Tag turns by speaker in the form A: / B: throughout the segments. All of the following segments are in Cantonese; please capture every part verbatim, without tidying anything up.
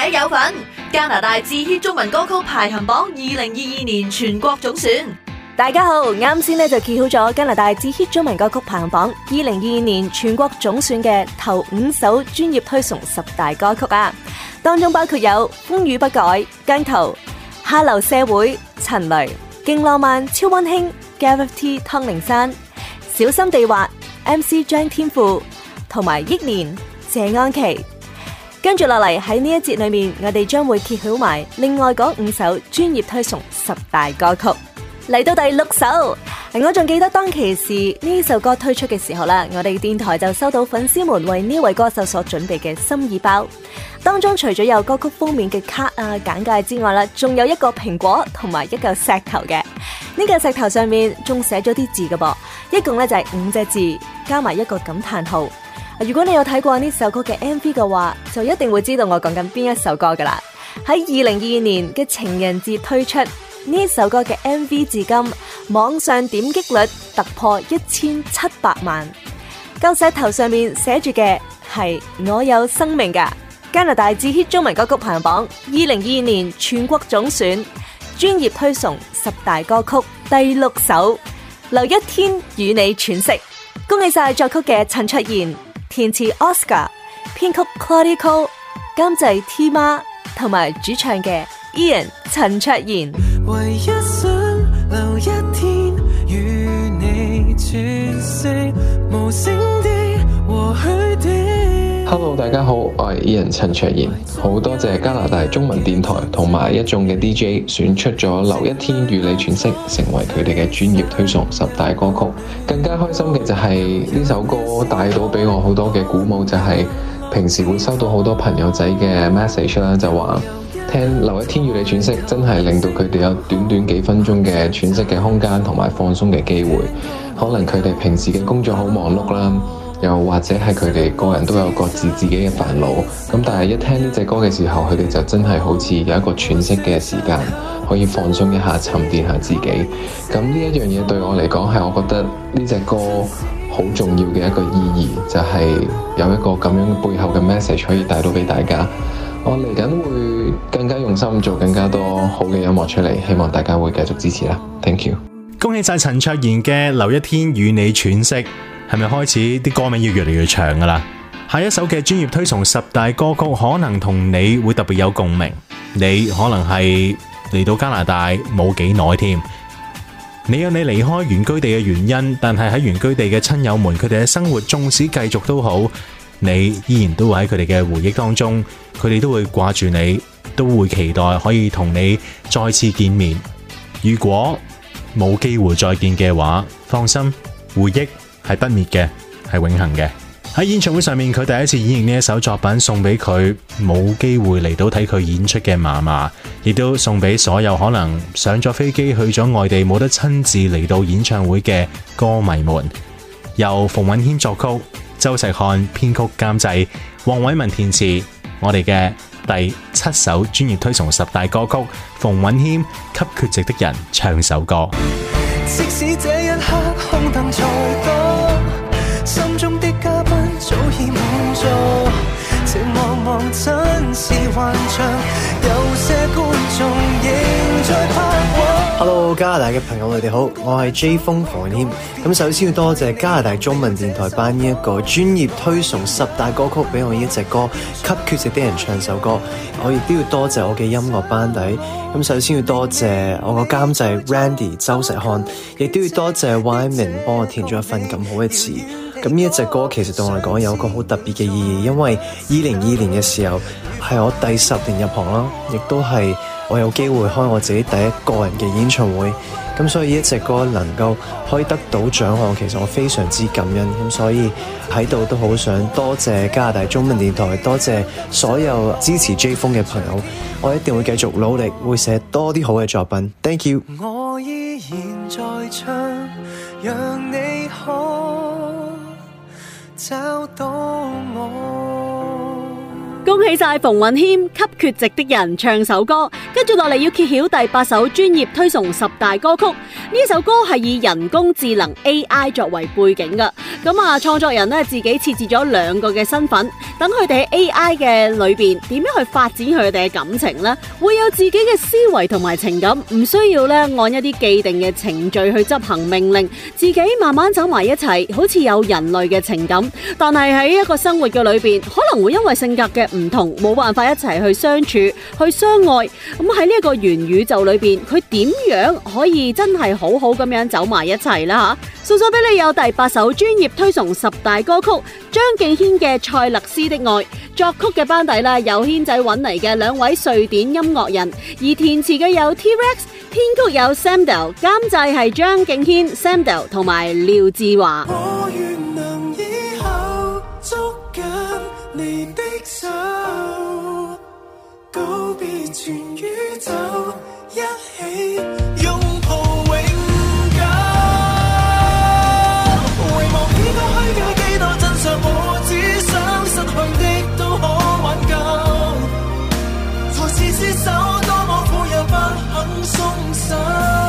A: 者有份。加拿大至 hit 中文歌曲排行榜二零二二年全國總選。
B: 大家好，啱先呢就揭曉咗加拿大至 hit 中文歌曲排行榜二零二二年全國總選嘅頭五首專業推崇十大歌曲啊，當中包括有風雨不改、姜濤、下流社會、陳雷、勁浪漫、超溫馨、Gravity 湯靈山、小心地滑、M C 張天賦同埋憶年、謝安琪。跟住落嚟喺呢一節裏面，我哋將會揭曉埋另外嗰五首專業推崇十大歌曲。嚟到第六首，我仲記得當其時呢首歌推出嘅時候啦，我哋電台就收到粉絲們為呢位歌手所準備嘅心意包，當中除咗有歌曲封面嘅卡啊簡介之外啦，仲有一個蘋果同埋一嚿石頭嘅。呢嚿石頭上面仲寫咗啲字嘅噃，一共咧就係五隻字加埋一個感嘆號。如果你有睇過呢首歌嘅 M V 嘅話，就一定會知道我講緊邊一首歌噶啦。喺二零二二年嘅情人節推出呢首歌嘅 M V， 至今網上點擊率突破一千七百萬。舊石頭上面寫住嘅係我有生命噶。加拿大至 hit 中文歌曲排行榜二零二二年全國總選專業推崇十大歌曲第六首，劉一天與你喘息。恭喜晒作曲嘅陳卓賢，填詞 Oscar， 編曲 Claudia Cole， 監製 T 媽同埋主唱嘅 Ian 陳卓賢。
C: 唯一想留一天與你喘息，無聲的和虛的。
D: Hello， 大家好，我係 Ian 陳卓賢，好多謝加拿大中文電台同埋一眾嘅 D J 選出咗《留一天與你喘息》成為佢哋嘅專業推崇十大歌曲。更加開心嘅就係呢首歌帶到俾我好多嘅鼓舞，就係平時會收到好多朋友仔嘅 message 啦，就話聽《留一天與你喘息》真係令到佢哋有短短幾分鐘嘅喘息嘅空間同埋放鬆嘅機會。可能佢哋平時嘅工作好忙碌啦，又或者係佢哋個人都有各自自己嘅煩惱，咁但係一聽呢隻歌嘅時候，佢哋就真係好似有一個喘息嘅時間，可以放鬆一下，沉澱下自己。咁呢一樣嘢對我嚟講係我覺得呢隻歌好重要嘅一個意義，就係有一個咁樣背後嘅 message 可以帶到俾大家。我嚟緊會更加用心做更加多好嘅音樂出嚟，希望大家會繼續支持啦。Thank you。
E: 恭喜晒陳卓賢嘅《留一天與你喘息》。係咪開始啲歌名要越嚟越長噶啦？下一首嘅專業推崇十大歌曲，可能同你會特別有共鳴。你可能係嚟到加拿大冇幾耐添，你有你離開原居地嘅原因，但係喺原居地嘅親友們，佢哋嘅生活縱使繼續都好，你依然都會喺佢哋嘅回憶當中，佢哋都會掛住你，都會期待可以同你再次見面。如果冇機會再見嘅話，放心，回憶係不滅嘅，係永恆嘅。喺演唱會上面，佢第一次演繹呢一首作品，送俾佢冇機會嚟到睇佢演出嘅嫲嫲，亦都送俾所有可能上咗飛機去咗外地冇得親自嚟到演唱會嘅歌迷們。由馮允謙作曲，周石漢編曲監製，黃偉文填詞，我哋嘅第七首專業推崇十大歌曲，馮允謙給缺席的人唱首歌。
C: 即使這一刻空凳再多，心中的嘉賓早已滿座，這茫茫真是幻象，有些觀眾仍在拍和。Hello， 加拿大嘅朋友，你哋好，我係 J 風馮允謙。咁首先要多謝加拿大中文電台頒呢一個專業推崇十大歌曲俾我呢一隻歌，給缺席的人唱首歌。我亦都要多謝我嘅音樂班底。咁首先要多謝我個監製 Randy 周石漢，亦都要多謝 Wyman 幫我填咗一份咁好嘅詞。咁呢一隻歌其實對我嚟講有一個好特別嘅意義，因為二零二二年嘅時候係我第十年入行啦，亦都係我有機會開我自己第一個人嘅演唱會。咁所以呢一隻歌能夠可以得到獎項，其實我非常之感恩。咁所以喺度都好想多謝加拿大中文電台，多謝所有支持 J 風嘅朋友。我一定會繼續努力，會寫多啲好嘅作品。Thank you。我依然在唱，讓你可找到我。
F: 恭喜晒馮允謙給缺席的人唱首歌，跟住落嚟要揭曉第八首專業推崇十大歌曲。呢首歌係以人工智能 A I 作為背景嘅，咁啊創作人呢自己設置咗兩個嘅身份，等佢哋喺 A I 嘅裏邊點樣去發展佢哋嘅感情呢？會有自己嘅思維同埋情感，唔需要咧按一啲既定嘅程序去執行命令，自己慢慢走埋一齊，好似有人類嘅情感。但係喺一個生活嘅裏邊，可能會因為性格嘅唔同，冇辦法一齊去相處、去相愛。咁喺呢一個元宇宙裏邊，佢點樣可以真係好好咁樣走埋一齊啦？吓，送咗俾你有第八首專業推崇十大歌曲，張敬軒嘅《塞勒斯的愛》，作曲嘅班底啦，有軒仔揾嚟嘅兩位瑞典音樂人，而填詞嘅有 T-Rex， 編曲有 Samdel， 監製係張敬軒、Samdel 同埋廖志華。
C: 我願能以後捉緊你的手，告別全宇宙，一起擁抱永久。遺忘幾多虛假，幾多真相，我只想失去的都可挽救。才是廝守，多麼苦也不肯鬆手。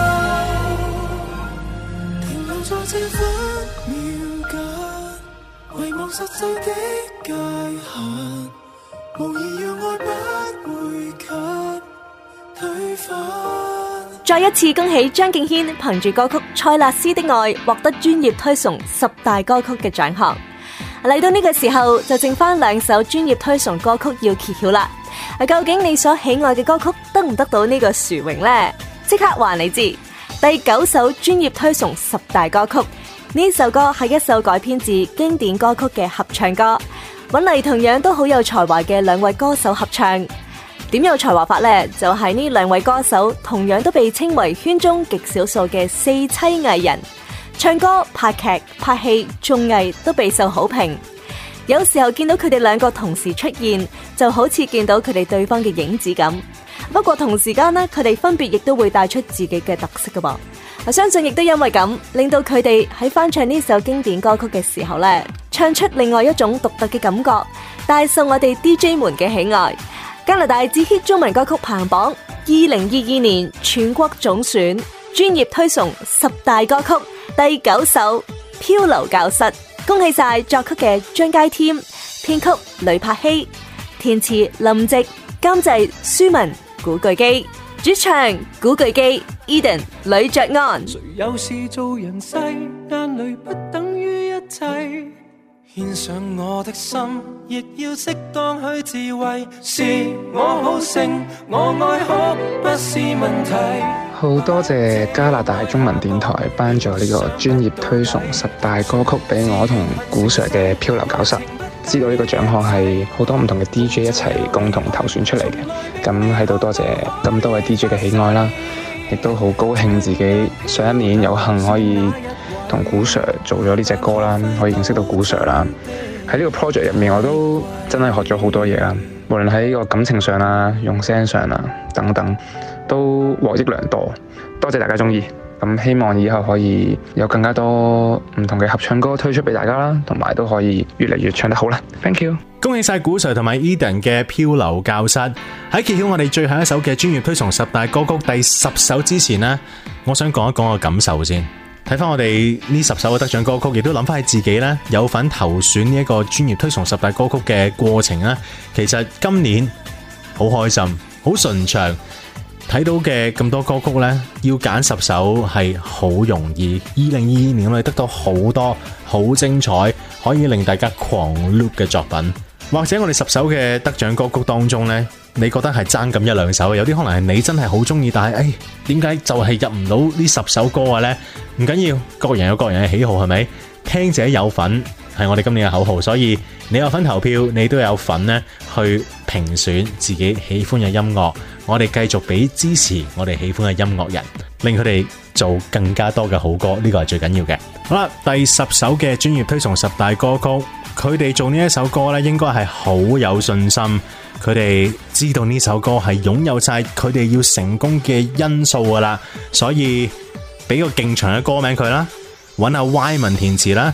C: 停留在這分秒間，遺忘實際的界限，無疑讓愛不會給推翻。
B: 再一次恭喜張敬軒憑住歌曲《塞勒斯的愛》獲得專業推崇十大歌曲嘅獎項。嚟到呢個時候，就剩翻兩首專業推崇歌曲要揭曉啦。究竟你所喜愛嘅歌曲得唔得到呢個殊榮呢？即刻話你知。第九首專業推崇十大歌曲，呢首歌係一首改編自經典歌曲嘅合唱歌，揾嚟同樣都好有才華嘅兩位歌手合唱。點有才華法呢？就係呢兩位歌手同樣都被稱為圈中極少數嘅四棲藝人，唱歌、拍劇、拍戲、綜藝都備受好評。有時候見到佢哋兩個同時出現，就好似見到佢哋對方嘅影子咁。不過同時間呢，佢哋分別亦都會帶出自己嘅特色噶噃。我相信亦都因為咁，令到佢哋喺翻唱呢首經典歌曲嘅時候呢，唱出另外一種獨特嘅感覺，大受我哋 D J 們嘅喜愛。加拿大至 hit 中文歌曲排行榜二零二二年全國總選專業推崇十大歌曲第九首《漂流教室》，恭喜晒作曲嘅張佳添，編曲呂柏希，填詞林夕，監製舒文、古巨基，主唱古巨基、Eden、呂爵安。
C: 誰有事做人世，眼淚不等於一切。獻上我的心，亦要適當去智慧。是我好勝，我愛哭不是問題。
G: 好多謝加拿大中文電台頒咗呢個專業推崇十大歌曲俾我同古 Sir 嘅漂流教室。知道呢個獎項係好多唔同嘅 D J 一齊共同投選出嚟嘅，咁喺度多謝咁多位 D J 嘅喜愛啦，亦都好高興自己上一年有幸可以同古 Sir 做咗呢隻歌啦，可以認識到古 Sir 啦。喺呢個 project 入面，我都真係學咗好多嘢啦，無論喺呢個感情上啊、用聲上啊等等，都獲益良多。多謝大家鍾意，咁希望以後可以有更加多唔同嘅合唱歌推出俾大家啦，同埋都可以越嚟越唱得好啦。Thank you！
E: 恭喜晒古 Sir 同埋 Eden 嘅漂流教室。喺揭曉我哋最後一首嘅專業推崇十大歌曲第十首之前呢，我想講一講個感受先。睇翻我哋呢十首嘅得獎歌曲，亦都諗翻起自己呢有份投選呢一個專業推崇十大歌曲嘅過程啦。其實今年好開心，好順暢。睇到嘅咁多歌曲呢，要揀十首係好容易。二零二二年我哋得到好多好精彩，可以令大家狂 loop 嘅作品。或者我哋十首嘅得獎歌曲當中呢，你覺得係爭咁一兩首，有啲可能係你真係好中意，但係誒點解就係入唔到呢十首歌嘅呢？唔緊要，各人有各人嘅喜好，係咪？聽者有份係我哋今年嘅口號，所以你有份投票，你都有份呢去評選自己喜歡嘅音樂。我哋繼續俾支持我哋喜歡嘅音樂人，令佢哋做更加多嘅好歌，呢個係最緊要嘅。好啦，第十首嘅專業推崇十大歌曲，佢哋做呢一首歌呢，應該係好有信心。佢哋知道呢首歌係擁有晒佢哋要成功嘅因素噶啦，所以俾個勁長嘅歌名佢啦，揾阿 Y 文填詞啦，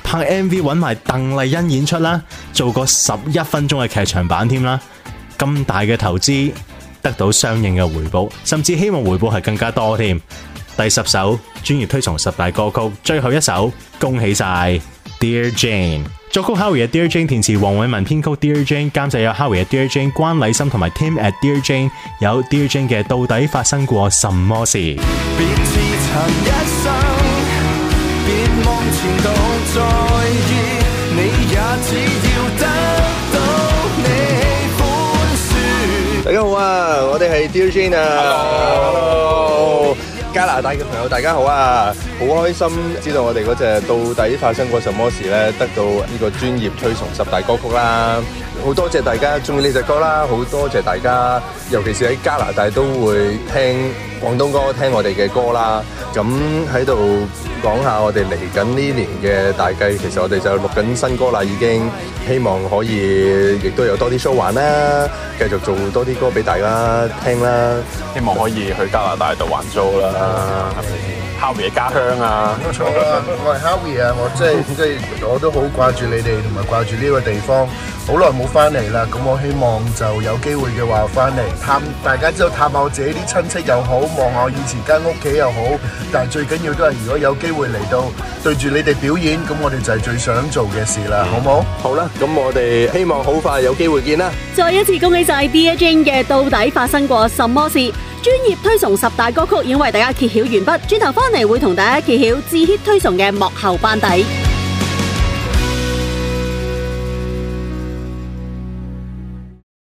E: 拍 M V 揾埋鄧麗欣演出啦，做個十一分鐘嘅劇場版添啦。咁大嘅投資得到相應嘅回報，甚至希望回報係更加多添。第十首專業推崇十大歌曲，最後一首恭喜晒 Dear Jane， 作曲 Howie 嘅 Dear Jane， 填詞黃偉文，編曲 Dear Jane， 監製有 Howie 嘅 Dear Jane， 關禮深同埋 Tim at Dear Jane， 有 Dear Jane 嘅到底發生過什麼事。
C: 別自尋一生，別望前度在意，你也只要得到你寬恕。
H: 大家好啊，我哋係 Dear Jane 啊。Hello。加拿大嘅朋友大家好啊，好開心知道我哋嗰隻到底發生過什麼事呢，得到呢個專業推崇十大歌曲啦，好多謝大家中意呢隻歌啦，好多謝大家，尤其是喺加拿大都會聽廣東歌，聽我哋嘅歌啦。咁喺度講下我哋嚟緊呢年嘅大計，其實我哋就錄緊新歌啦，已經希望可以亦都有多啲 show 玩啦，繼續做多啲歌俾大家聽啦，
I: 希望可以去加拿大度還租啦，係咪先？Howie 嘅家鄉啊，
J: 冇錯啦，我係 Howie 啊，我即係即係我都好掛住你哋，同埋掛住呢個地方，好耐冇翻嚟啦，咁我希望就有機會嘅話翻嚟探，大家知道探下我自己啲親戚又好，望下我以前間屋企又好，但係最緊要都係如果有機會嚟到對住你哋表演，咁我哋就係最想做嘅事啦，好冇？
H: 好啦，咁我哋希望好快有機會見啦。
F: 再一次恭喜晒 Dear Jane 嘅到底發生過什麼事？專業推崇十大歌曲已經為大家揭曉完畢，轉頭翻嚟會同大家揭曉致 hit 推崇嘅幕後班底。